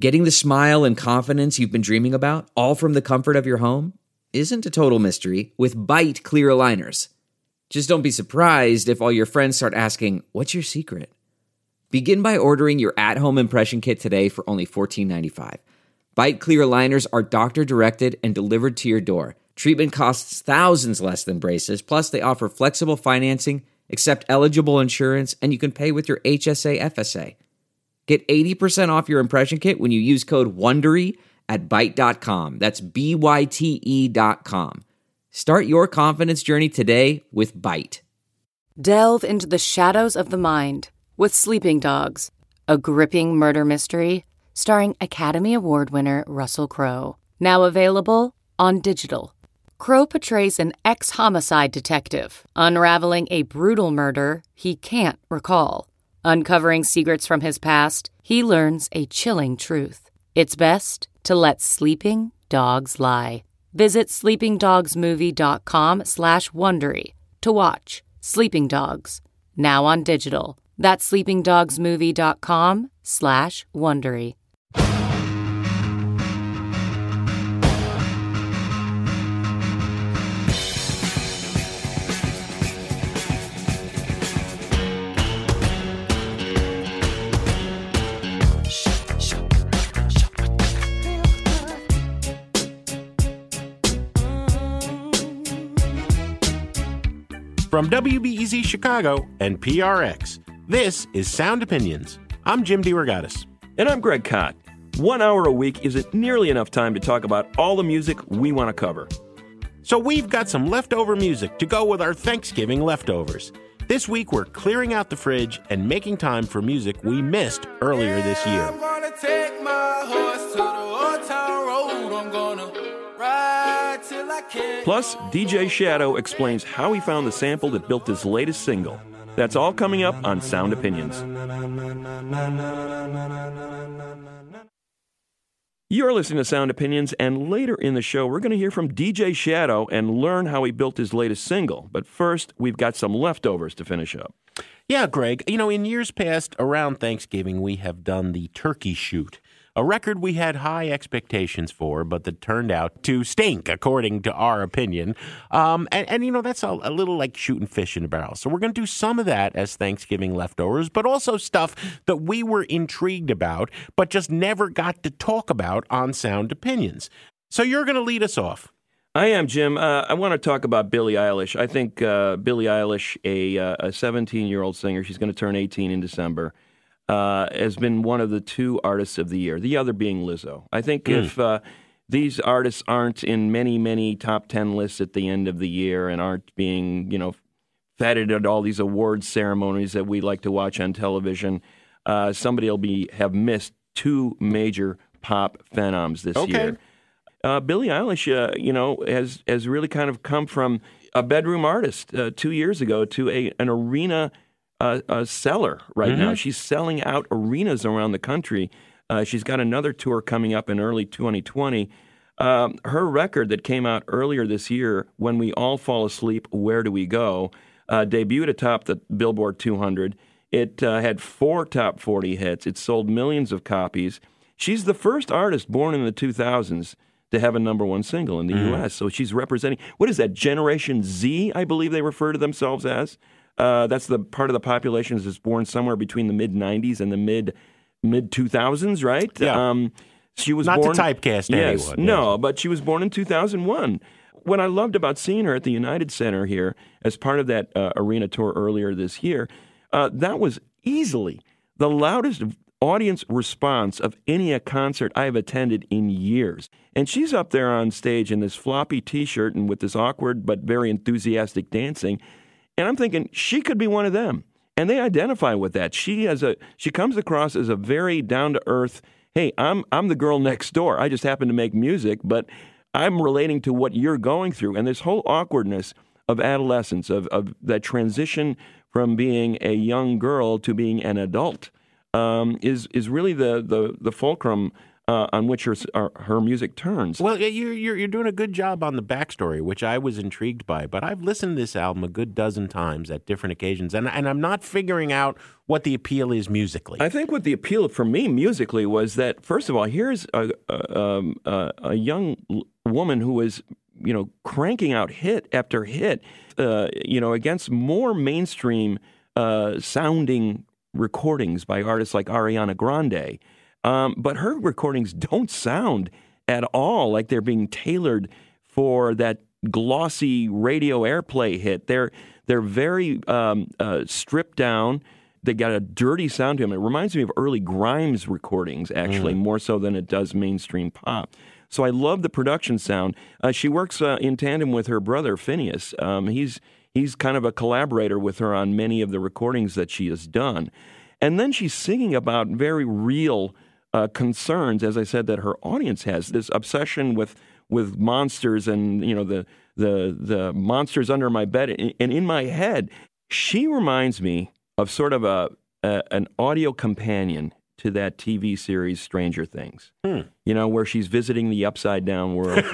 Getting the smile and confidence you've been dreaming about, all from the comfort of your home, isn't a total mystery with Byte clear aligners. Just don't be surprised if all your friends start asking, "What's your secret?" Begin by ordering your at-home impression kit today for only $14.95. Byte clear aligners are doctor-directed and delivered to your door. Treatment costs thousands less than braces, plus they offer flexible financing, accept eligible insurance, and you can pay with your HSA FSA. Get 80% off your impression kit when you use code WONDERY at Byte.com. That's BYTE.com. Start your confidence journey today with Byte. Delve into the shadows of the mind with Sleeping Dogs, a gripping murder mystery starring Academy Award winner Russell Crowe. Now available on digital. Crowe portrays an ex-homicide detective unraveling a brutal murder he can't recall. Uncovering secrets from his past, he learns a chilling truth. It's best to let sleeping dogs lie. Visit sleepingdogsmovie.com/Wondery to watch Sleeping Dogs, now on digital. That's sleepingdogsmovie.com/Wondery. From WBEZ Chicago and PRX, this is Sound Opinions. I'm Jim DeRogatis. And I'm Greg Kot. 1 hour a week isn't nearly enough time to talk about all the music we want to cover. So we've got some leftover music to go with our Thanksgiving leftovers. This week we're clearing out the fridge and making time for music we missed earlier this year. I'm gonna take my horse to the old town road. I'm gonna ride till I can't. Plus, DJ Shadow explains how he found the sample that built his latest single. That's all coming up on Sound Opinions. You're listening to Sound Opinions, and later in the show, we're going to hear from DJ Shadow and learn how he built his latest single. But first, we've got some leftovers to finish up. Yeah, Greg, in years past, around Thanksgiving, we have done the turkey shoot. A record we had high expectations for, but that turned out to stink, according to our opinion. That's a little like shooting fish in a barrel. So we're going to do some of that as Thanksgiving leftovers, but also stuff that we were intrigued about, but just never got to talk about on Sound Opinions. So you're going to lead us off. I am, Jim. I want to talk about Billie Eilish. I think Billie Eilish, a 17-year-old singer, she's going to turn 18 in December, has been one of the two artists of the year, the other being Lizzo. I think if these artists aren't in many, many top 10 lists at the end of the year and aren't being, feted at all these awards ceremonies that we like to watch on television, somebody will have missed two major pop phenoms this year. Billie Eilish, has really kind of come from a bedroom artist 2 years ago to an arena seller right now. She's selling out arenas around the country. She's got another tour coming up in early 2020. Her record that came out earlier this year, When We All Fall Asleep, Where Do We Go, debuted atop the Billboard 200. It had 4 top 40 hits. It sold millions of copies. She's the first artist born in the 2000s to have a number one single in the U.S. So she's representing, what is that, Generation Z, I believe they refer to themselves as. That's the part of the population that's born somewhere between the mid-'90s and the mid-2000s, right? Yeah. She was not born, to typecast anyone. No, but she was born in 2001. What I loved about seeing her at the United Center here as part of that arena tour earlier this year, that was easily the loudest audience response of any concert I've attended in years. And she's up there on stage in this floppy T-shirt and with this awkward but very enthusiastic dancing. And I'm thinking she could be one of them. And they identify with that. She comes across as a very down-to-earth, hey, I'm the girl next door. I just happen to make music, but I'm relating to what you're going through. And this whole awkwardness of adolescence, of that transition from being a young girl to being an adult, is really the fulcrum on which her music turns. Well, you're doing a good job on the backstory, which I was intrigued by. But I've listened to this album a good dozen times at different occasions, and I'm not figuring out what the appeal is musically. I think what the appeal for me musically was that, first of all, here's a young woman who is, cranking out hit after hit, against more mainstream sounding recordings by artists like Ariana Grande. But her recordings don't sound at all like they're being tailored for that glossy radio airplay hit. They're very stripped down. They got a dirty sound to them. It reminds me of early Grimes recordings, actually, more so than it does mainstream pop. So I love the production sound. She works in tandem with her brother, Phineas. He's kind of a collaborator with her on many of the recordings that she has done. And then she's singing about very real concerns, as I said, that her audience has. This obsession with monsters and, the monsters under my bed and in my head. She reminds me of sort of an audio companion to that TV series Stranger Things, where she's visiting the upside down world,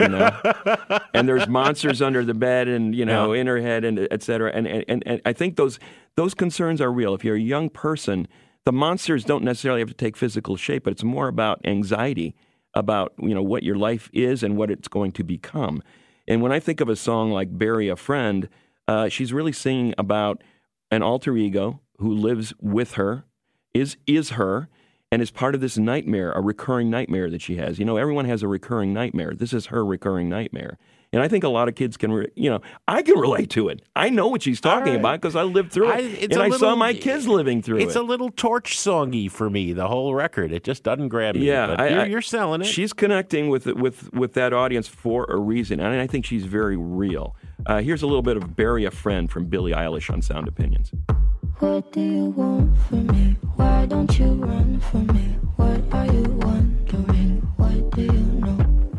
and there's monsters under the bed and, in her head and et cetera. And I think those concerns are real. If you're a young person, the monsters don't necessarily have to take physical shape, but it's more about anxiety about, what your life is and what it's going to become. And when I think of a song like Bury a Friend, she's really singing about an alter ego who lives with her, is her, and is part of this nightmare, a recurring nightmare that she has. Everyone has a recurring nightmare. This is her recurring nightmare. And I think a lot of kids can, I can relate to it. I know what she's talking about because I lived through it. I saw my kids living through it. It's a little Torch songy for me, the whole record. It just doesn't grab me. Yeah, but you're selling it. She's connecting with that audience for a reason, and I think she's very real. Here's a little bit of Bury a Friend from Billie Eilish on Sound Opinions. What do you want from me? Why don't you run from me? What are you wondering? What do you know?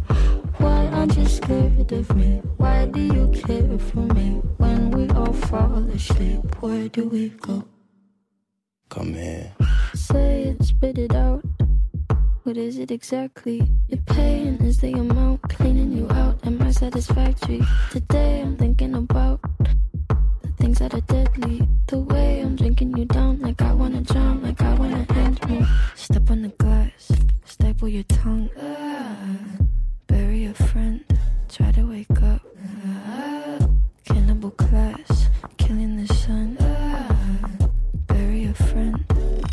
Why aren't you scared of me? Why do you care for me? When we all fall asleep, where do we go? Come here. Say it, spit it out. What is it exactly? Your pain is the amount cleaning you out. Am I satisfactory? Today I'm thinking about things that are deadly. The way I'm drinking you down, like I wanna drown, like I wanna end me. Step on the glass, staple your tongue. Bury a friend, try to wake up. Cannibal class, killing the sun. Bury a friend.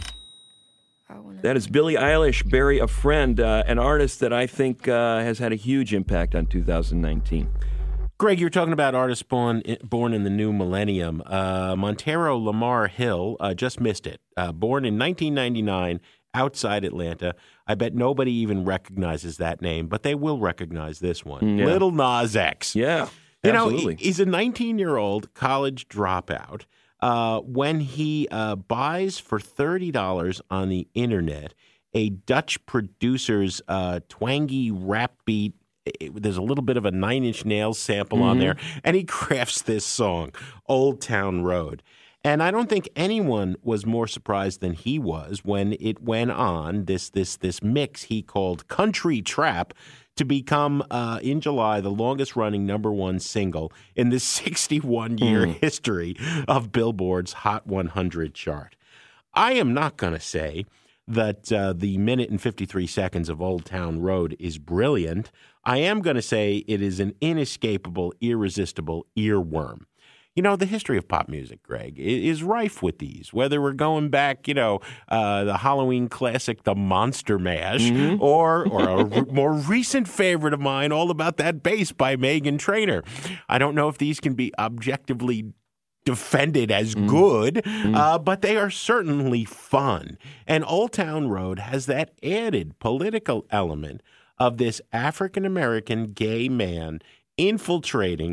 That is Billie Eilish, Bury a Friend, an artist that I think has had a huge impact on 2019. Greg, you're talking about artists born in the new millennium. Montero Lamar Hill just missed it. Born in 1999 outside Atlanta. I bet nobody even recognizes that name, but they will recognize this one. Yeah. Little Nas X. Yeah, absolutely. He's a 19-year-old college dropout. When he buys for $30 on the internet a Dutch producer's twangy rap beat, there's a little bit of a Nine Inch Nails sample on there, and he crafts this song, Old Town Road. And I don't think anyone was more surprised than he was when it went on, this mix he called Country Trap, to become, in July, the longest-running #1 single in the 61-year history of Billboard's Hot 100 chart. I am not going to say that the minute and 53 seconds of Old Town Road is brilliant. I am going to say it is an inescapable, irresistible earworm. The history of pop music, Greg, is rife with these, whether we're going back, the Halloween classic, The Monster Mash, or a more recent favorite of mine, All About That Bass by Meghan Trainor. I don't know if these can be objectively defended as good, but they are certainly fun. And Old Town Road has that added political element of this African-American gay man infiltrating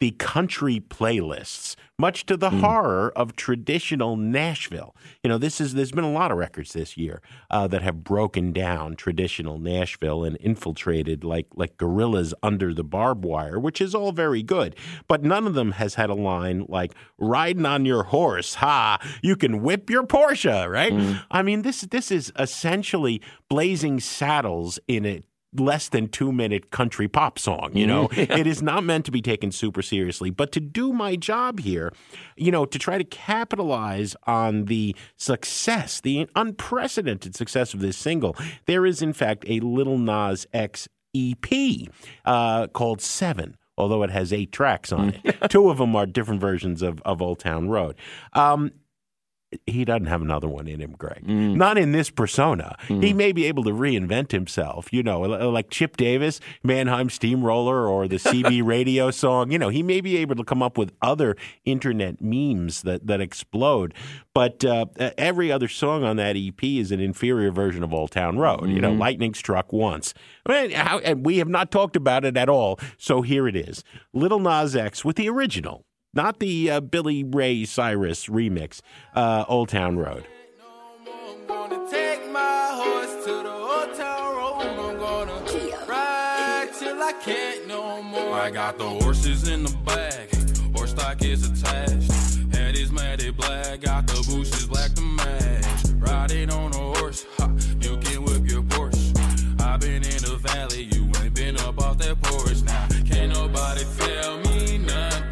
the country playlists, much to the horror of traditional Nashville. You know, there's been a lot of records this year that have broken down traditional Nashville and infiltrated like gorillas under the barbed wire, which is all very good. But none of them has had a line like, riding on your horse, ha, you can whip your Porsche, right? I mean, this is essentially Blazing Saddles in a less than 2-minute country pop song, you know. It is not meant to be taken super seriously. But to do my job here, you know, to try to capitalize on the success, the unprecedented success of this single, there is, in fact, a Lil Nas X EP called 7. Although it has 8 tracks on it. 2 of them are different versions of Old Town Road. He doesn't have another one in him, Greg. Not in this persona. He may be able to reinvent himself, you know, like Chip Davis, Mannheim Steamroller, or the CB radio song. You know, he may be able to come up with other internet memes that explode. But every other song on that EP is an inferior version of Old Town Road. You know, Lightning Struck Once. And we have not talked about it at all. So here it is. Lil Nas X with the original. Not the Billy Ray Cyrus remix, Old Town Road. I'm gonna take my horse to the Old Town Road. I'm gonna ride till I can't no more. I got the horses in the bag, horse stock is attached. Head is matted black, got the bushes black to match. Riding on a horse, ha, you can whip your Porsche. I've been in the valley, you ain't been up off that porch. Now, can't nobody tell me nothing.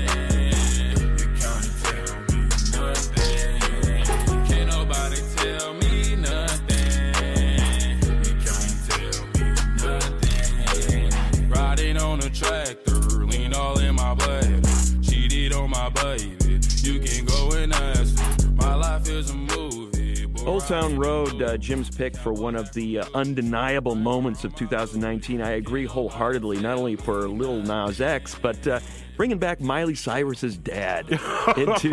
Tractor, lean all in my blood. Cheated on my baby. You can go and ask her. My life is a movie. Old Town Road, Jim's pick for one of the undeniable moments of 2019. I agree wholeheartedly, not only for Lil Nas X, but bringing back Miley Cyrus's dad into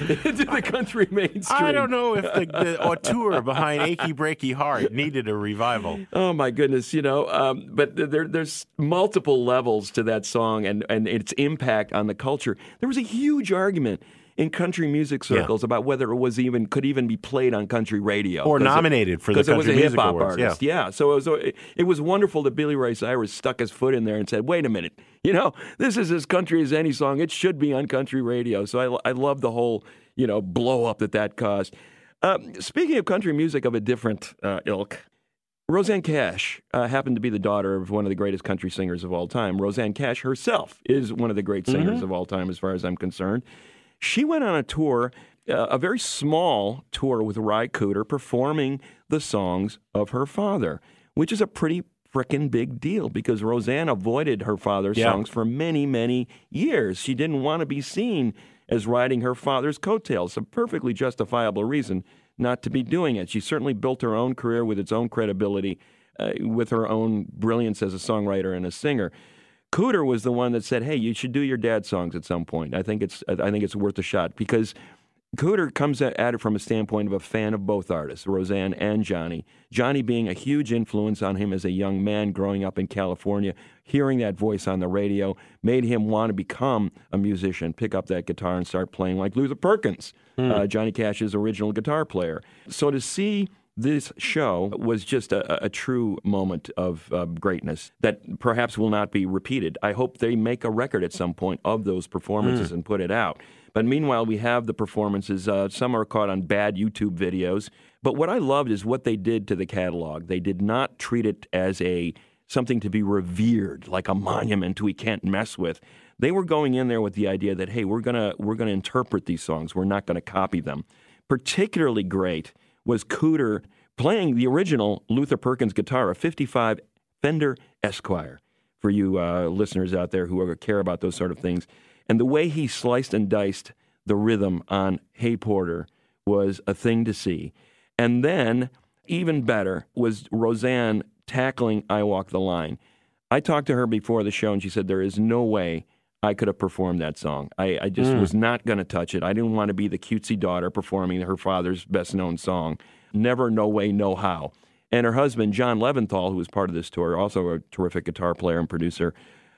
the country mainstream. I don't know if the auteur behind Achy Breaky Heart needed a revival. Oh, my goodness, you know, but there's multiple levels to that song and its impact on the culture. There was a huge argument in country music circles about whether it could even be played on country radio. Or nominated for the Country Music Awards. Because it was a hip-hop artist. Yeah, so it was wonderful that Billy Ray Cyrus stuck his foot in there and said, wait a minute, you know, this is as country as any song. It should be on country radio. So I love the whole, you know, blow up that caused. Speaking of country music of a different ilk, Rosanne Cash happened to be the daughter of one of the greatest country singers of all time. Rosanne Cash herself is one of the great singers of all time as far as I'm concerned. She went on a tour, a very small tour with Ry Cooder, performing the songs of her father, which is a pretty frickin' big deal because Rosanne avoided her father's songs for many, many years. She didn't want to be seen as riding her father's coattails, a perfectly justifiable reason not to be doing it. She certainly built her own career with its own credibility, with her own brilliance as a songwriter and a singer. Cooder was the one that said, "Hey, you should do your dad's songs at some point. I think it's worth a shot," because Cooder comes at it from a standpoint of a fan of both artists, Rosanne and Johnny. Johnny being a huge influence on him as a young man growing up in California, hearing that voice on the radio made him want to become a musician, pick up that guitar and start playing like Luther Perkins, Johnny Cash's original guitar player. So to see this show was just a true moment of greatness that perhaps will not be repeated. I hope they make a record at some point of those performances and put it out. But meanwhile, we have the performances. Some are caught on bad YouTube videos. But what I loved is what they did to the catalog. They did not treat it as something to be revered, like a monument we can't mess with. They were going in there with the idea that, hey, we're gonna interpret these songs. We're not going to copy them. Particularly great was Cooder playing the original Luther Perkins guitar, a 55 Fender Esquire, for you listeners out there who care about those sort of things. And the way he sliced and diced the rhythm on Hey Porter was a thing to see. And then, even better, was Rosanne tackling I Walk the Line. I talked to her before the show, and she said there is no way I could have performed that song. I just was not going to touch it. I didn't want to be the cutesy daughter performing her father's best-known song. Never, no way, no how. And her husband, John Leventhal, who was part of this tour, also a terrific guitar player and producer,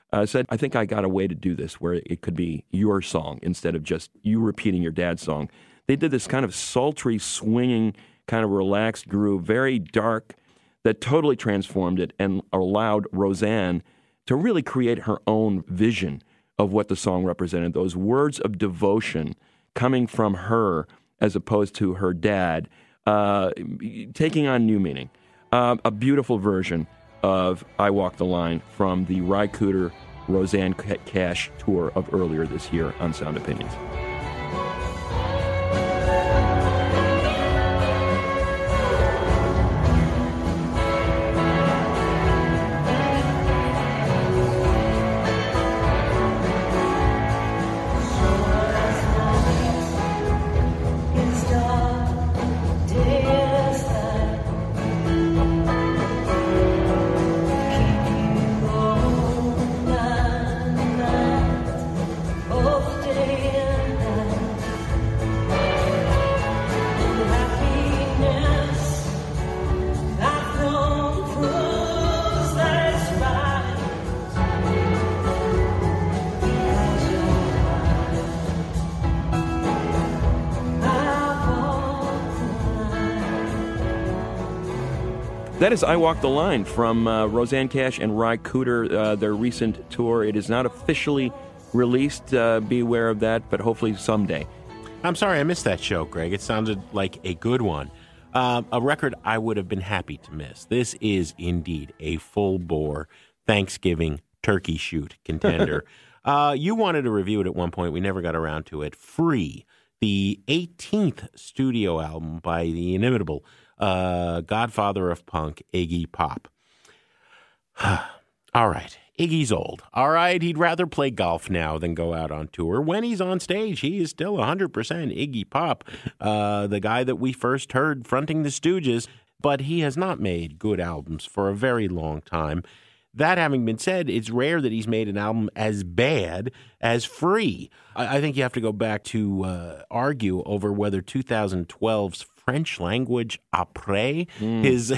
said, I think I got a way to do this where it could be your song instead of just you repeating your dad's song. They did this kind of sultry, swinging, kind of relaxed groove, very dark, that totally transformed it and allowed Roseanne to really create her own vision of what the song represented. Those words of devotion coming from her as opposed to her dad, taking on new meaning. A beautiful version of I Walk the Line from the Ry Cooder Roseanne Cash tour of earlier this year on Sound Opinions. That is I Walk the Line from Roseanne Cash and Ry Cooder, their recent tour. It is not officially released. Be aware of that, but hopefully someday. I'm sorry I missed that show, Greg. It sounded like a good one. A record I would have been happy to miss. This is indeed a full-bore Thanksgiving turkey shoot contender. You wanted to review it at one point. We never got around to it. Free, the 18th studio album by the inimitable godfather of punk, Iggy Pop. All right. Iggy's old. All right. He'd rather play golf now than go out on tour. When he's on stage, he is still 100% Iggy Pop, the guy that we first heard fronting the Stooges, but he has not made good albums for a very long time. That having been said, it's rare that he's made an album as bad as Free. I think you have to go back to argue over whether 2012's French language après, his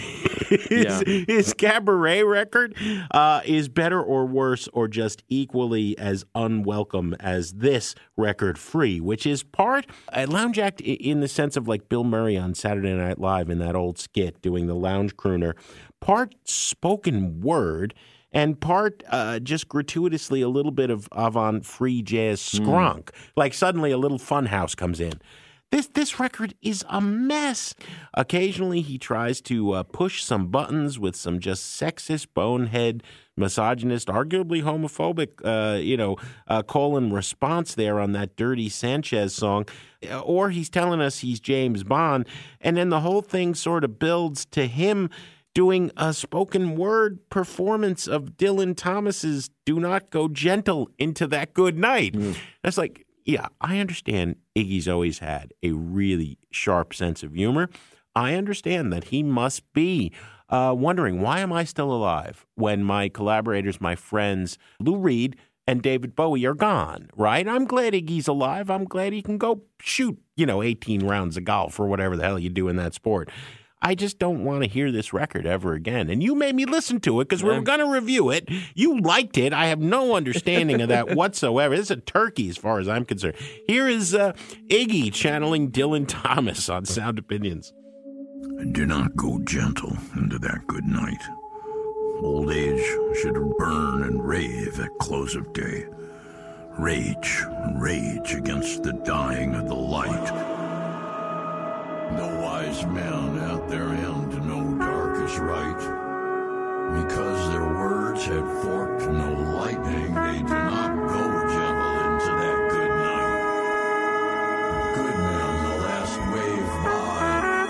cabaret record, is better or worse or just equally as unwelcome as this record Free, which is part lounge act in the sense of like Bill Murray on Saturday Night Live in that old skit doing the lounge crooner, part spoken word and part just gratuitously a little bit of avant free jazz skronk. Like suddenly a little fun house comes in. This record is a mess. Occasionally he tries to push some buttons with some just sexist, bonehead, misogynist, arguably homophobic, colon response there on that Dirty Sanchez song. Or he's telling us he's James Bond. And then the whole thing sort of builds to him doing a spoken word performance of Dylan Thomas's Do Not Go Gentle Into That Good Night. That's like, yeah, I understand Iggy's always had a really sharp sense of humor. I understand that he must be wondering, why am I still alive when my collaborators, my friends, Lou Reed and David Bowie are gone, right? I'm glad Iggy's alive. I'm glad he can go shoot, 18 rounds of golf or whatever the hell you do in that sport. I just don't want to hear this record ever again. And you made me listen to it because we were going to review it. You liked it. I have no understanding of that whatsoever. This is a turkey as far as I'm concerned. Here is Iggy channeling Dylan Thomas on Sound Opinions. Do not go gentle into that good night. Old age should burn and rave at close of day. Rage against the dying of the light. The wise men at their end know dark is right. Because their words had forked no lightning, they do not go gentle into that good night. Good men, the last wave by,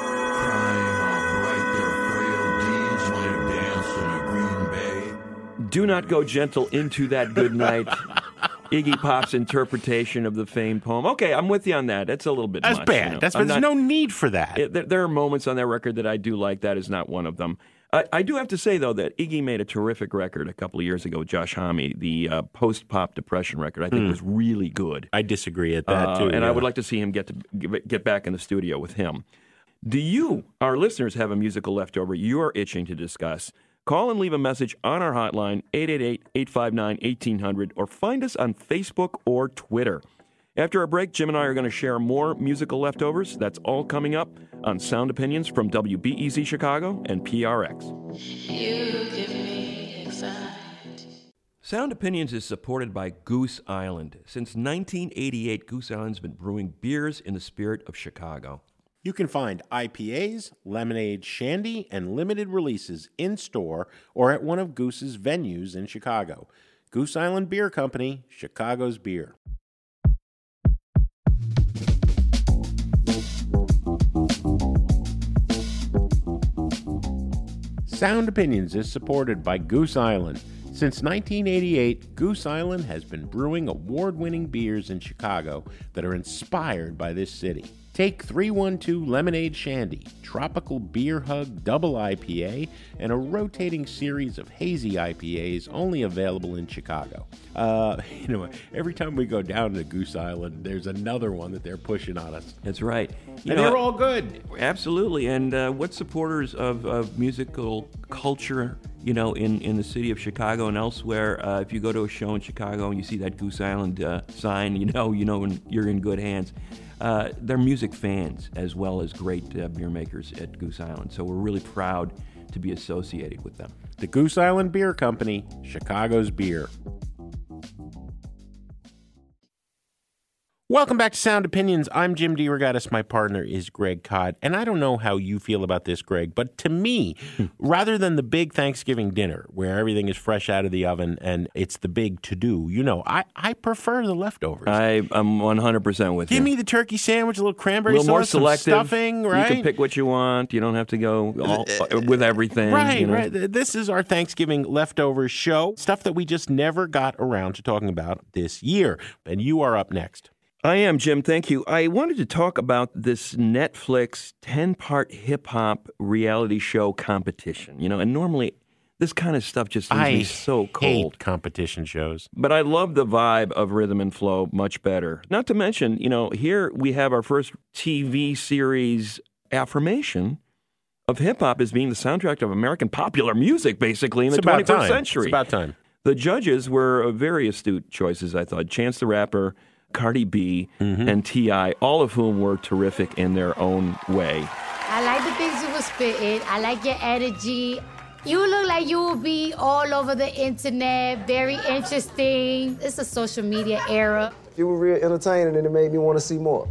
crying out bright their frail deeds might have danced in a green bay. Do not go gentle into that good night. Iggy Pop's interpretation of the famed poem. Okay, I'm with you on that. That's a little bit much. That's bad. There's no need for that. There are moments on that record that I do like. That is not one of them. I do have to say, though, that Iggy made a terrific record a couple of years ago with Josh Homme. The post-pop depression record, I think, was really good. I disagree at that, too. And I would like to see him get back in the studio with him. Do you, our listeners, have a musical leftover you're itching to discuss? Call and leave a message on our hotline, 888-859-1800, or find us on Facebook or Twitter. After our break, Jim and I are going to share more musical leftovers. That's all coming up on Sound Opinions from WBEZ Chicago and PRX. You give me anxiety. Sound Opinions is supported by Goose Island. Since 1988, Goose Island's been brewing beers in the spirit of Chicago. You can find IPAs, lemonade, shandy, and limited releases in-store or at one of Goose's venues in Chicago. Goose Island Beer Company, Chicago's beer. Sound Opinions is supported by Goose Island. Since 1988, Goose Island has been brewing award-winning beers in Chicago that are inspired by this city. Take 312 Lemonade Shandy, Tropical Beer Hug Double IPA, and a rotating series of hazy IPAs only available in Chicago. Every time we go down to Goose Island, there's another one that they're pushing on us. That's right. And they're all good. Absolutely. And what supporters of musical culture, in the city of Chicago and elsewhere, if you go to a show in Chicago and you see that Goose Island sign, you know when you're in good hands. They're music fans as well as great beer makers at Goose Island. So we're really proud to be associated with them. The Goose Island Beer Company, Chicago's beer. Welcome back to Sound Opinions. I'm Jim DeRogatis. My partner is Greg Codd. And I don't know how you feel about this, Greg, but to me, rather than the big Thanksgiving dinner where everything is fresh out of the oven and it's the big to-do, I prefer the leftovers. I'm 100% with you. Give me the turkey sandwich, a little cranberry sauce, more selective, some stuffing, right? You can pick what you want. You don't have to go all, with everything. Right, right. This is our Thanksgiving leftovers show, stuff that we just never got around to talking about this year. And you are up next. I am, Jim. Thank you. I wanted to talk about this Netflix 10-part hip-hop reality show competition. And normally this kind of stuff just leaves me so cold. I hate competition shows. But I love the vibe of Rhythm and Flow much better. Not to mention, here we have our first TV series affirmation of hip-hop as being the soundtrack of American popular music, basically, in the 21st century. It's about time. The judges were very astute choices, I thought. Chance the Rapper, Cardi B, and T.I., all of whom were terrific in their own way. I like the things you were spitting. I like your energy. You look like you will be all over the internet, very interesting. It's a social media era. You were real entertaining and it made me want to see more.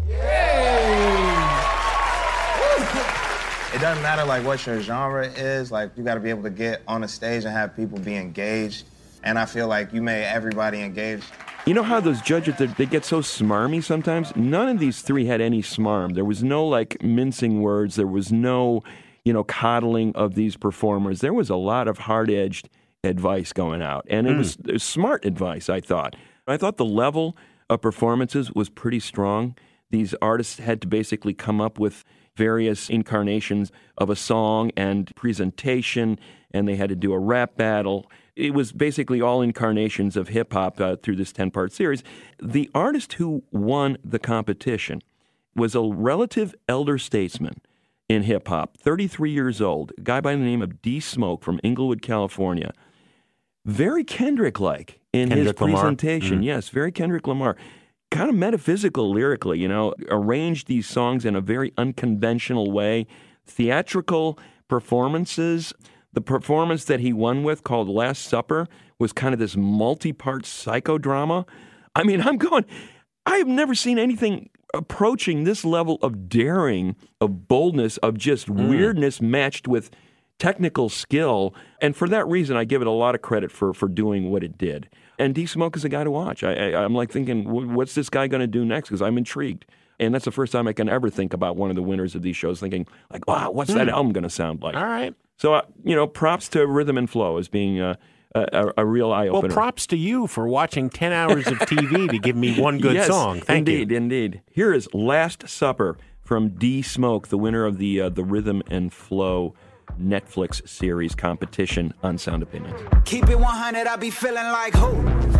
It doesn't matter what your genre is, you gotta be able to get on a stage and have people be engaged. And I feel like you made everybody engaged. You know how those judges, they get so smarmy sometimes? None of these three had any smarm. There was no, mincing words. There was no, coddling of these performers. There was a lot of hard-edged advice going out. And it was smart advice, I thought. I thought the level of performances was pretty strong. These artists had to basically come up with various incarnations of a song and presentation, and they had to do a rap battle. It was basically all incarnations of hip-hop through this 10-part series. The artist who won the competition was a relative elder statesman in hip-hop, 33 years old, a guy by the name of D Smoke from Inglewood, California. Very Kendrick-like in his presentation. Yes, very Kendrick Lamar. Kind of metaphysical lyrically, arranged these songs in a very unconventional way. Theatrical performances. The performance that he won with, called Last Supper, was kind of this multi-part psychodrama. I mean, I have never seen anything approaching this level of daring, of boldness, of just weirdness matched with technical skill. And for that reason, I give it a lot of credit for doing what it did. And D Smoke is a guy to watch. I'm thinking, what's this guy going to do next? Because I'm intrigued. And that's the first time I can ever think about one of the winners of these shows, thinking, wow, what's that album going to sound like? All right. So, props to Rhythm and Flow as being a real eye-opener. Well, props to you for watching 10 hours of TV to give me one good song. Thank you. Indeed. Here is Last Supper from D Smoke, the winner of the Rhythm and Flow Netflix series competition on Sound Opinions. Keep it 100, I be feeling like who?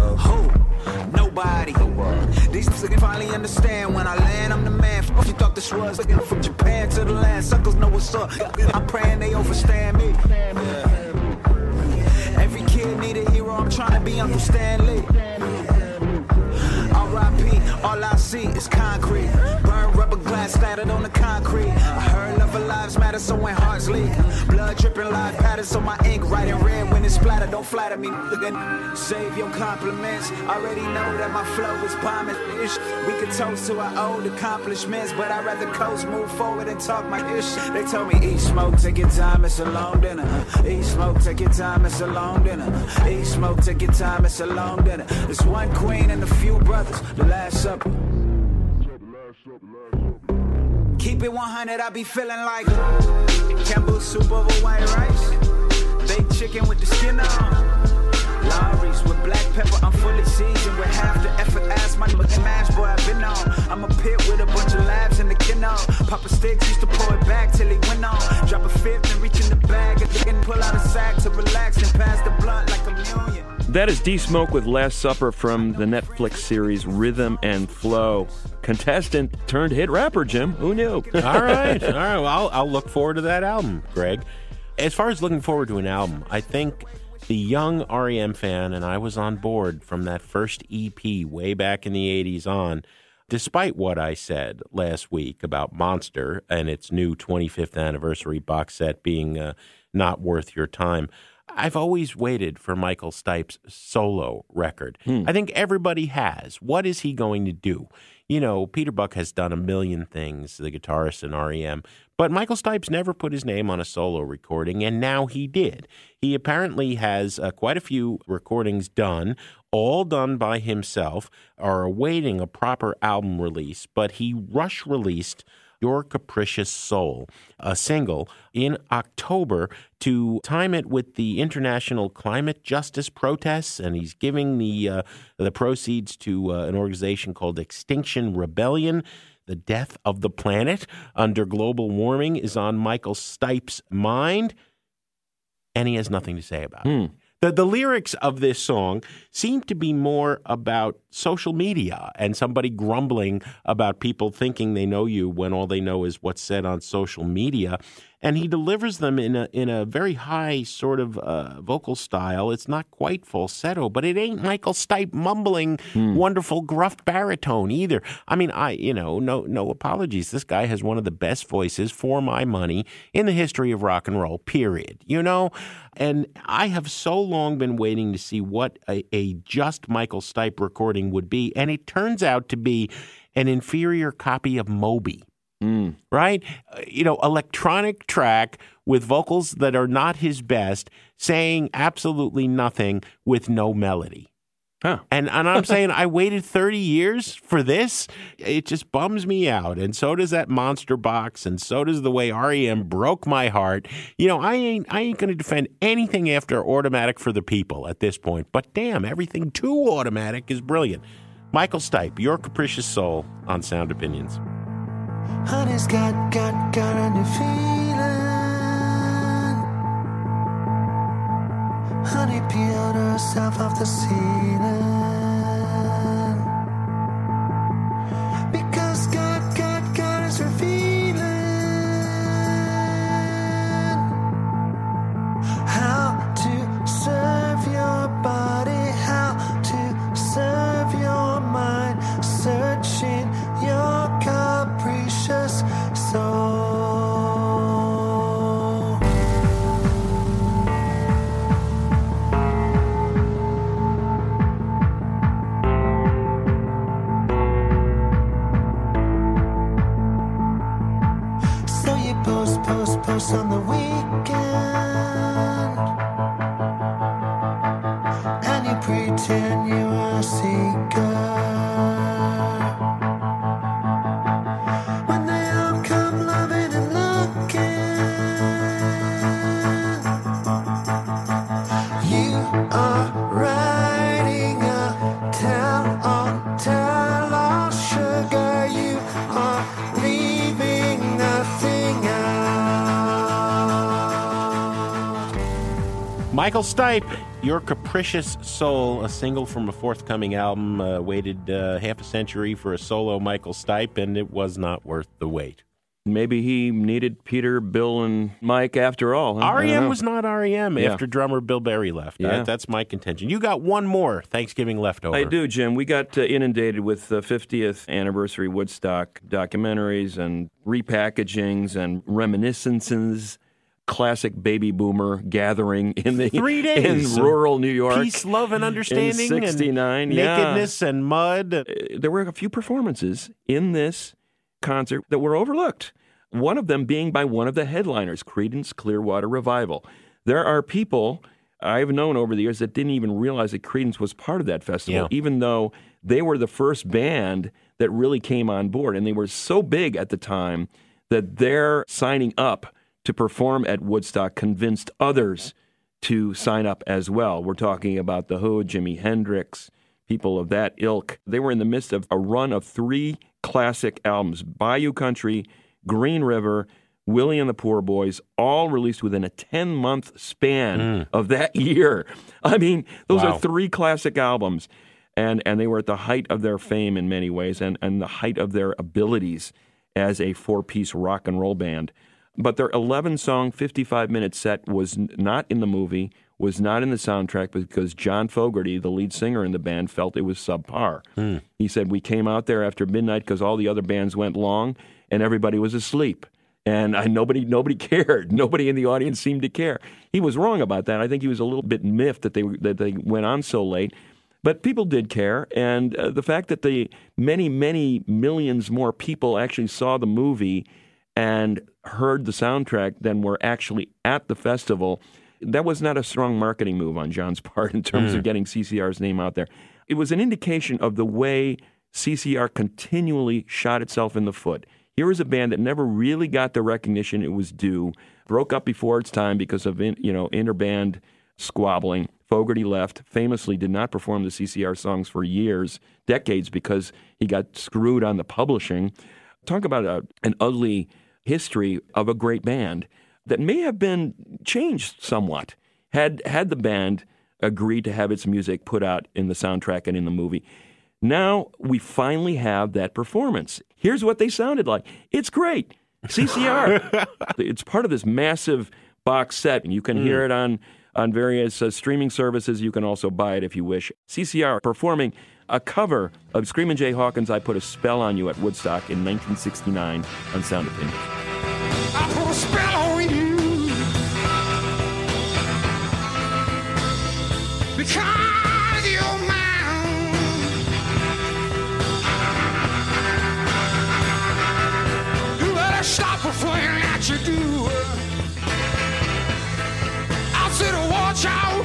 Nobody. These niggas finally understand when I land, I'm the man. Fuck you thought this was looking from Japan to the land. Suckers know what's up. I'm praying they overstand me. Uncle Stanley. R.I.P. All I see is concrete. Burn rubber glass splattered on the concrete. I heard love of lives matter, so when hearts leak, blood dripping live patterns, so my ink writing red when it's splattered. Don't flatter me, nigga. Save your compliments. Already know that my flow is bombing. We could toast to our old accomplishments, but I'd rather coast, move forward, and talk my ish. They told me eat smoke, take your time, it's a long dinner. Eat smoke, take your time, it's a long dinner. Eat smoke, take your time, it's a long dinner. There's one queen and a few brothers. The Last Supper. Keep it 100, I be feeling like Campbell soup over white rice, baked chicken with the skin on, Lawry's with black pepper, I'm fully seasoned with half the effort. Ass money, but the mash, boy, I've been on. I'm a pit with a bunch of labs in the kennel. Papa Sticks used to pull it back till he went on. Drop a fifth and reach in the bag and pull out a sack to relax and pass the blunt like a million. That is D-Smoke with Last Supper from the Netflix series Rhythm and Flow. Contestant turned hit rapper, Jim. Who knew? All right. Well, I'll look forward to that album, Greg. As far as looking forward to an album, I think the young REM fan, and I was on board from that first EP way back in the 80s on, despite what I said last week about Monster and its new 25th anniversary box set being not worth your time. I've always waited for Michael Stipe's solo record. I think everybody has. What is he going to do? You know, Peter Buck has done a million things, the guitarist in REM, but Michael Stipe's never put his name on a solo recording, and now he did. He apparently has quite a few recordings done, all done by himself, are awaiting a proper album release, but he rush-released Your Capricious Soul, a single, in October to time it with the international climate justice protests, and he's giving the proceeds to an organization called Extinction Rebellion. The death of the planet under global warming is on Michael Stipe's mind, and he has nothing to say about it. The lyrics of this song seem to be more about social media and somebody grumbling about people thinking they know you when all they know is what's said on social media. And he delivers them in a very high sort of vocal style. It's not quite falsetto, but it ain't Michael Stipe mumbling wonderful gruff baritone either. I mean, no apologies. This guy has one of the best voices for my money in the history of rock and roll, period. You know? And I have so long been waiting to see what a just Michael Stipe recording would be. And it turns out to be an inferior copy of Moby. Right? Electronic track with vocals that are not his best, saying absolutely nothing with no melody. Huh. And I'm saying I waited 30 years for this. It just bums me out. And so does that Monster box, and so does the way REM broke my heart. I ain't going to defend anything after Automatic for the People at this point. But damn, everything to Automatic is brilliant. Michael Stipe, Your Capricious Soul on Sound Opinions. Honey's got a new feeling. Honey peeled herself off the ceiling. Because God is revealing how to serve your body, how to serve your mind, searching your capricious soul. So you post on the weekend, and you pretend you are a seeker. Michael Stipe, Your Capricious Soul, a single from a forthcoming album. Waited half a century for a solo Michael Stipe, and it was not worth the wait. Maybe he needed Peter, Bill, and Mike after all. Huh? REM was not REM Yeah. after drummer Bill Berry left. Yeah. That's my contention. You got one more Thanksgiving leftover. I do, Jim. We got inundated with 50th anniversary Woodstock documentaries and repackagings and reminiscences. Classic baby boomer gathering in the 3 days in rural New York. Peace, love, and understanding. In 69, and nakedness and mud. There were a few performances in this concert that were overlooked. One of them being by one of the headliners, Creedence Clearwater Revival. There are people I've known over the years that didn't even realize that Creedence was part of that festival, even though they were the first band that really came on board. And they were so big at the time that their signing up to perform at Woodstock convinced others to sign up as well. We're talking about The Who, Jimi Hendrix, people of that ilk. They were in the midst of a run of 3 classic albums, Bayou Country, Green River, Willie and the Poor Boys, all released within a 10-month span of that year. I mean, those are 3 classic albums. And they were at the height of their fame in many ways and the height of their abilities as a 4-piece rock and roll band. But their 11-song, 55-minute set was not in the movie, was not in the soundtrack because John Fogerty, the lead singer in the band, felt it was subpar. He said, we came out there after midnight because all the other bands went long and everybody was asleep. And nobody cared. Nobody in the audience seemed to care. He was wrong about that. I think he was a little bit miffed that they went on so late. But people did care. And the fact that the many, many millions more people actually saw the movie and heard the soundtrack than were actually at the festival, that was not a strong marketing move on John's part in terms of getting CCR's name out there. It was an indication of the way CCR continually shot itself in the foot. Here was a band that never really got the recognition it was due, broke up before its time because of interband squabbling. Fogerty left, famously did not perform the CCR songs for years, decades, because he got screwed on the publishing. Talk about an ugly history of a great band that may have been changed somewhat had the band agreed to have its music put out in the soundtrack and in the movie. Now we finally have that performance. Here's what they sounded like. It's great. CCR. It's part of this massive box set, and you can hear it on various streaming services. You can also buy it if you wish. CCR performing a cover of Screamin' Jay Hawkins' I Put a Spell on You at Woodstock in 1969 on Sound Opinions. I put a spell on you because you're mine. You better stop before that you do. I said watch out.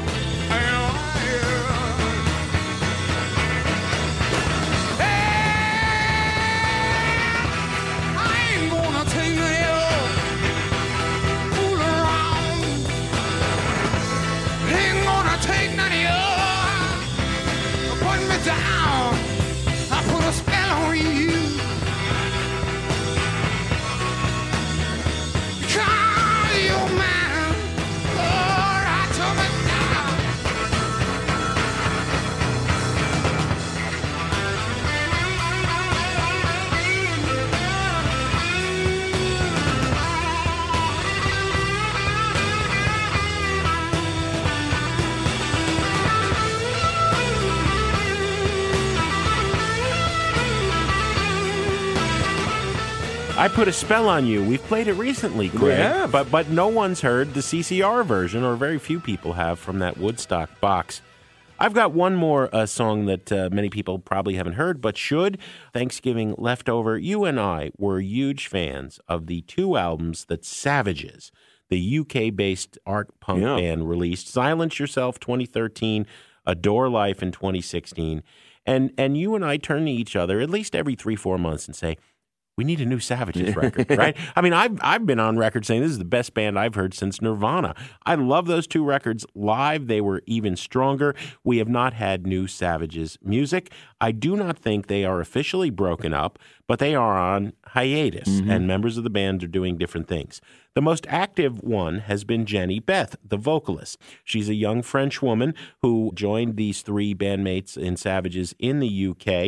I Put a Spell on You. We've played it recently, Greg. Yeah. But no one's heard the CCR version, or very few people have, from that Woodstock box. I've got one more song that many people probably haven't heard, but should. Thanksgiving Leftover. You and I were huge fans of the 2 albums that Savages, the UK-based art punk band, released. Silence Yourself, 2013, Adore Life in 2016. And you and I turn to each other at least every 3-4 months and say, we need a new Savages record, right? I mean, I've been on record saying this is the best band I've heard since Nirvana. I love those 2 records. Live, they were even stronger. We have not had new Savages music. I do not think they are officially broken up, but they are on hiatus, and members of the band are doing different things. The most active one has been Jenny Beth, the vocalist. She's a young French woman who joined these 3 bandmates in Savages in the UK.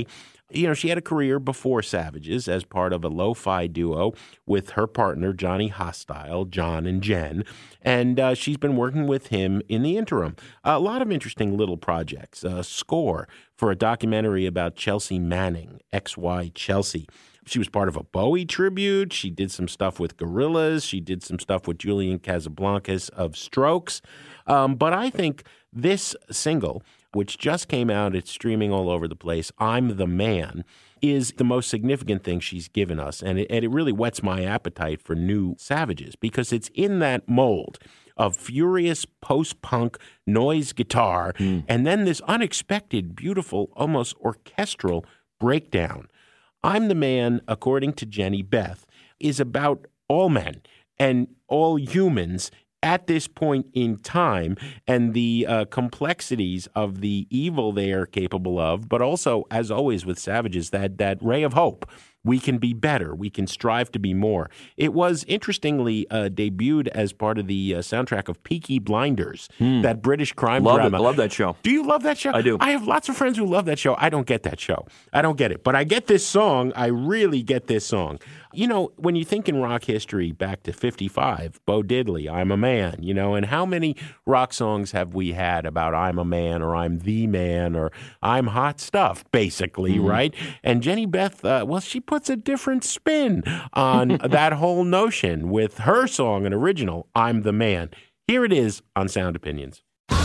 She had a career before Savages as part of a lo-fi duo with her partner, Johnny Hostile, John and Jen, and she's been working with him in the interim. A lot of interesting little projects. A score for a documentary about Chelsea Manning, XY Chelsea. She was part of a Bowie tribute. She did some stuff with Gorillaz. She did some stuff with Julian Casablancas of Strokes. But I think this single, which just came out, it's streaming all over the place, I'm the Man, is the most significant thing she's given us. And it really whets my appetite for new Savages because it's in that mold of furious post-punk noise guitar and then this unexpected, beautiful, almost orchestral breakdown. I'm the Man, according to Jenny Beth, is about all men and all humans at this point in time and the complexities of the evil they are capable of, but also, as always with Savages, that ray of hope. We can be better. We can strive to be more. It was, interestingly, debuted as part of the soundtrack of Peaky Blinders, that British crime drama. Love that show. Do you love that show? I do. I have lots of friends who love that show. I don't get that show. I don't get it. But I get this song. I really get this song. When you think in rock history back to 55, Bo Diddley, I'm a Man, and how many rock songs have we had about I'm a man or I'm the man or I'm hot stuff, basically, right? And Jenny Beth, she puts a different spin on that whole notion with her song, an original, I'm the Man. Here it is on Sound Opinions.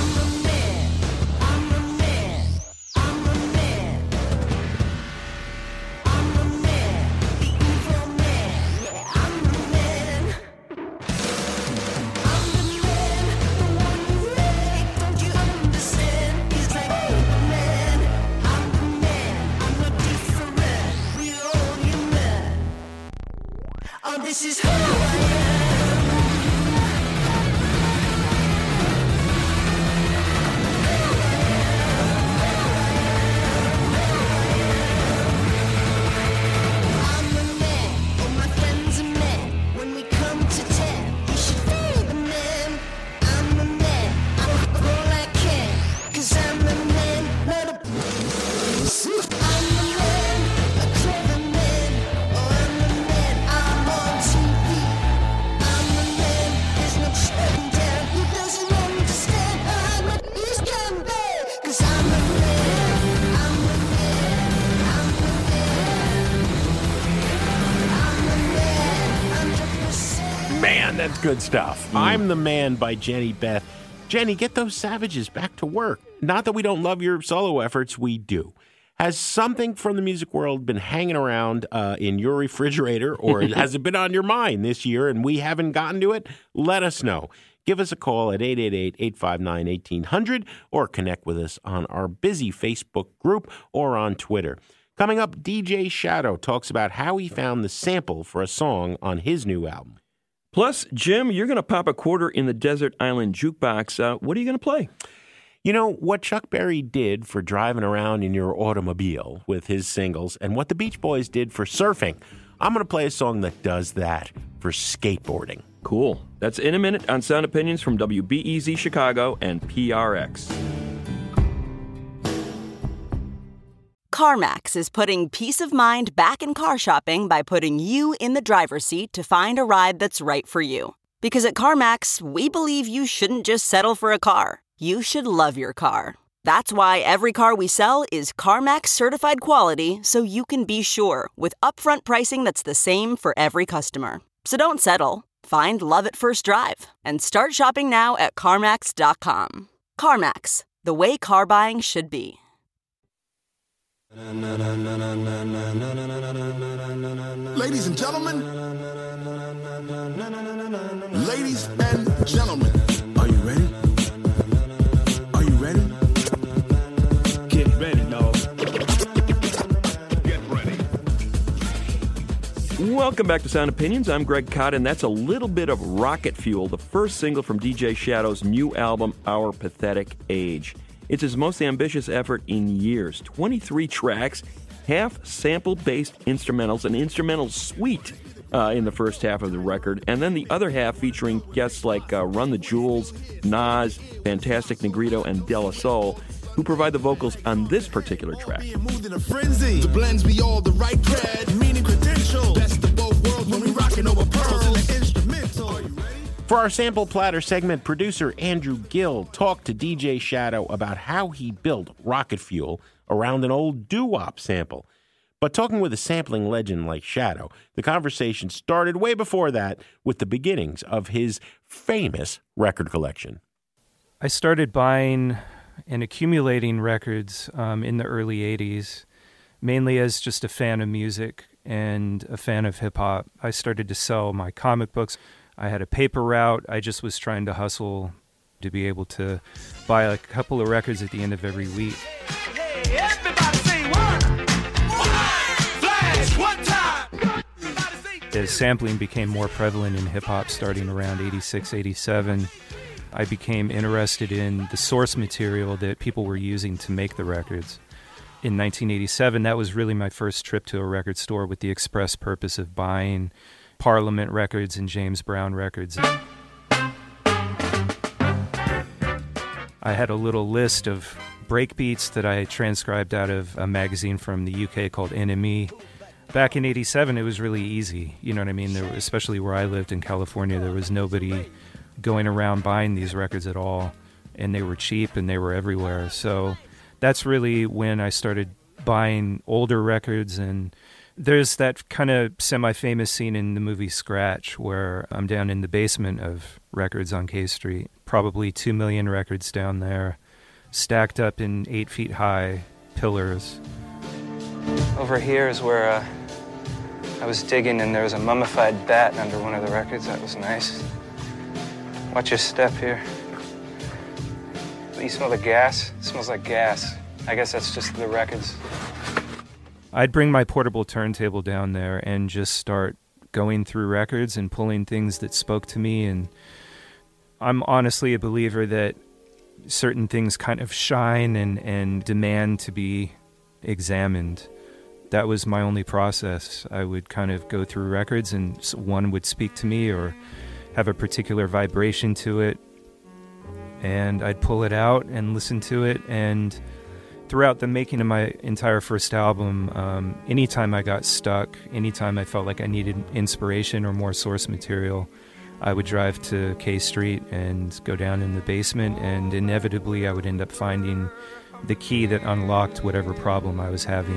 This is who I am. Man, that's good stuff. I'm the Man by Jenny Beth. Jenny, get those Savages back to work. Not that we don't love your solo efforts, we do. Has something from the music world been hanging around in your refrigerator, or has it been on your mind this year and we haven't gotten to it? Let us know. Give us a call at 888-859-1800 or connect with us on our busy Facebook group or on Twitter. Coming up, DJ Shadow talks about how he found the sample for a song on his new album. Plus, Jim, you're going to pop a quarter in the Desert Island Jukebox. What are you going to play? What Chuck Berry did for driving around in your automobile with his singles and what the Beach Boys did for surfing, I'm going to play a song that does that for skateboarding. Cool. That's in a minute on Sound Opinions from WBEZ Chicago and PRX. CarMax is putting peace of mind back in car shopping by putting you in the driver's seat to find a ride that's right for you. Because at CarMax, we believe you shouldn't just settle for a car. You should love your car. That's why every car we sell is CarMax certified quality, so you can be sure with upfront pricing that's the same for every customer. So don't settle. Find love at first drive and start shopping now at CarMax.com. CarMax, the way car buying should be. Ladies and gentlemen, ladies and gentlemen, are you ready? Are you ready? Get ready, dog. Get ready. Welcome back to Sound Opinions. I'm Greg Cott, and that's a little bit of Rocket Fuel, the first single from DJ Shadow's new album, Our Pathetic Age. It's his most ambitious effort in years. 23 tracks, half sample-based instrumentals, an instrumental suite in the first half of the record, and then the other half featuring guests like Run the Jewels, Nas, Fantastic Negrito, and De La Soul. who provide the vocals on this particular track. Moved in a frenzy. The blends be all the right cred, meaning credential. Best of both worlds when we rocking over pearls in the instrumental. Are you ready? For our Sample Platter segment, producer Andrew Gill talked to DJ Shadow about how he built Rocket Fuel around an old doo-wop sample. But talking with a sampling legend like Shadow, the conversation started way before that with the beginnings of his famous record collection. I started buying and accumulating records in the early 80s, mainly as just a fan of music and a fan of hip-hop. I started to sell my comic books. I had a paper route. I just was trying to hustle to be able to buy a couple of records at the end of every week. Hey, everybody say one flash, one time. As sampling became more prevalent in hip-hop starting around 86, 87, I became interested in the source material that people were using to make the records. In 1987, that was really my first trip to a record store with the express purpose of buying Parliament records and James Brown records. I had a little list of breakbeats that I transcribed out of a magazine from the UK called NME. Back in 87, it was really easy. You know what I mean? Especially where I lived in California, there was nobody going around buying these records at all, and they were cheap and they were everywhere. So that's really when I started buying older records. And there's that kind of semi-famous scene in the movie Scratch where I'm down in the basement of Records on K Street, probably 2 million records down there, stacked up in 8 feet high pillars. Over here is where I was digging, and there was a mummified bat under one of the records. That was nice. Watch your step here. You smell the gas? It smells like gas. I guess that's just the records. I'd bring my portable turntable down there and just start going through records and pulling things that spoke to me. And I'm honestly a believer that certain things kind of shine and demand to be examined. That was my only process. I would kind of go through records and one would speak to me or have a particular vibration to it, and I'd pull it out and listen to it. And throughout the making of my entire first album, anytime I got stuck, anytime I felt like I needed inspiration or more source material, I would drive to K Street and go down in the basement, and inevitably I would end up finding the key that unlocked whatever problem I was having.